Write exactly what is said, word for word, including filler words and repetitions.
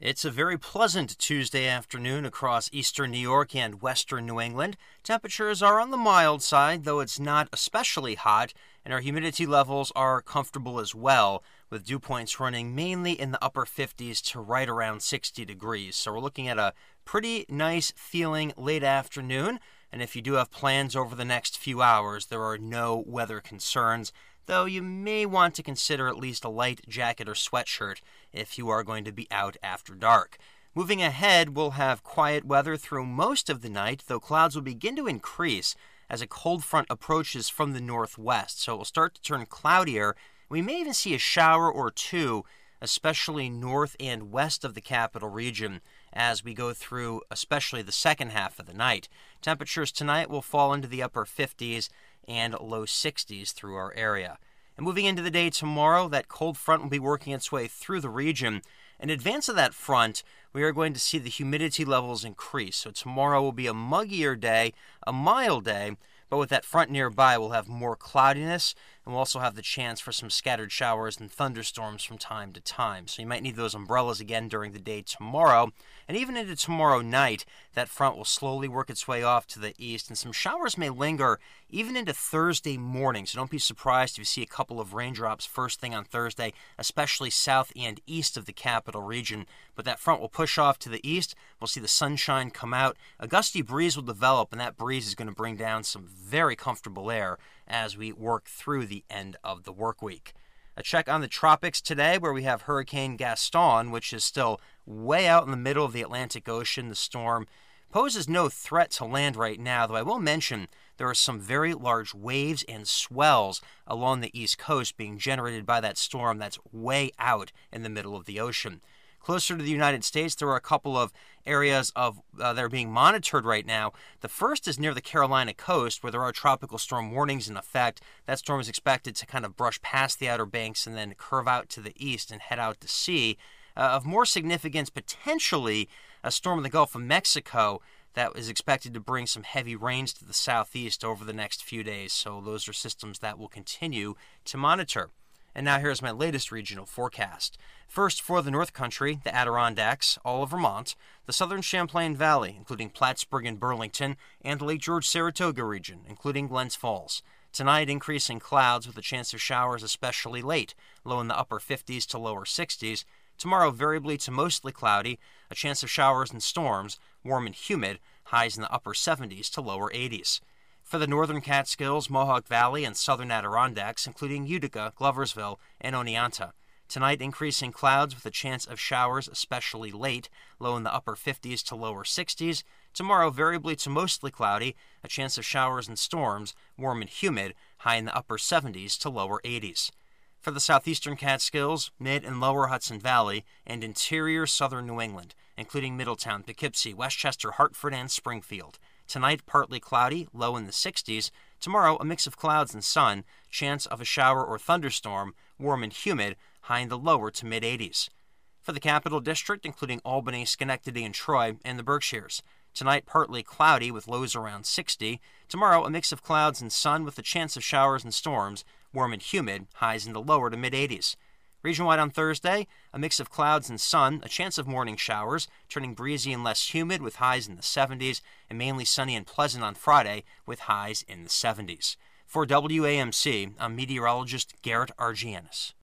It's a very pleasant Tuesday afternoon across eastern New York and western New England. Temperatures are on the mild side, though it's not especially hot, and our humidity levels are comfortable as well, with dew points running mainly in the upper fifties to right around sixty degrees. So we're looking at a pretty nice feeling late afternoon, and if you do have plans over the next few hours, there are no weather concerns, though you may want to consider at least a light jacket or sweatshirt if you are going to be out after dark. Moving ahead, we'll have quiet weather through most of the night, though clouds will begin to increase as a cold front approaches from the northwest, so it will start to turn cloudier. We may even see a shower or two, especially north and west of the capital region, as we go through especially the second half of the night. Temperatures tonight will fall into the upper fifties and low sixties through our area. And moving into the day tomorrow, that cold front will be working its way through the region. In advance of that front, we are going to see the humidity levels increase. So tomorrow will be a muggier day, a mild day, but with that front nearby, we'll have more cloudiness, and we'll also have the chance for some scattered showers and thunderstorms from time to time. So you might need those umbrellas again during the day tomorrow. And even into tomorrow night, that front will slowly work its way off to the east, and some showers may linger even into Thursday morning. So don't be surprised if you see a couple of raindrops first thing on Thursday, especially south and east of the capital region. But that front will push off to the east. We'll see the sunshine come out. A gusty breeze will develop, and that breeze is going to bring down some very comfortable air as we work through the end of the work week. A check on the tropics today, where we have Hurricane Gaston, which is still way out in the middle of the Atlantic Ocean. The storm poses no threat to land right now, though I will mention there are some very large waves and swells along the east coast being generated by that storm that's way out in the middle of the ocean. Closer to the United States, there are a couple of areas of uh, that are being monitored right now. The first is near the Carolina coast, where there are tropical storm warnings in effect. That storm is expected to kind of brush past the Outer Banks and then curve out to the east and head out to sea. Uh, of more significance, potentially, a storm in the Gulf of Mexico that is expected to bring some heavy rains to the southeast over the next few days. So those are systems that we'll continue to monitor. And now here's my latest regional forecast. First, for the North Country, the Adirondacks, all of Vermont, the southern Champlain Valley, including Plattsburgh and Burlington, and the Lake George-Saratoga region, including Glens Falls. Tonight, increasing clouds with a chance of showers, especially late, low in the upper fifties to lower sixties. Tomorrow, variably to mostly cloudy, a chance of showers and storms, warm and humid, highs in the upper seventies to lower eighties. For the northern Catskills, Mohawk Valley, and southern Adirondacks, including Utica, Gloversville, and Oneonta. Tonight, increasing clouds with a chance of showers, especially late, low in the upper fifties to lower sixties. Tomorrow, variably to mostly cloudy, a chance of showers and storms, warm and humid, high in the upper seventies to lower eighties. For the southeastern Catskills, mid and lower Hudson Valley, and interior southern New England, including Middletown, Poughkeepsie, Westchester, Hartford, and Springfield. Tonight, partly cloudy, low in the sixties. Tomorrow, a mix of clouds and sun, chance of a shower or thunderstorm, warm and humid, high in the lower to mid-eighties. For the Capital District, including Albany, Schenectady, and Troy, and the Berkshires. Tonight, partly cloudy with lows around sixty. Tomorrow, a mix of clouds and sun with a chance of showers and storms, warm and humid, highs in the lower to mid-eighties. Region-wide on Thursday, a mix of clouds and sun, a chance of morning showers, turning breezy and less humid with highs in the seventies, and mainly sunny and pleasant on Friday with highs in the seventies. For W A M C, I'm meteorologist Garrett Argianis.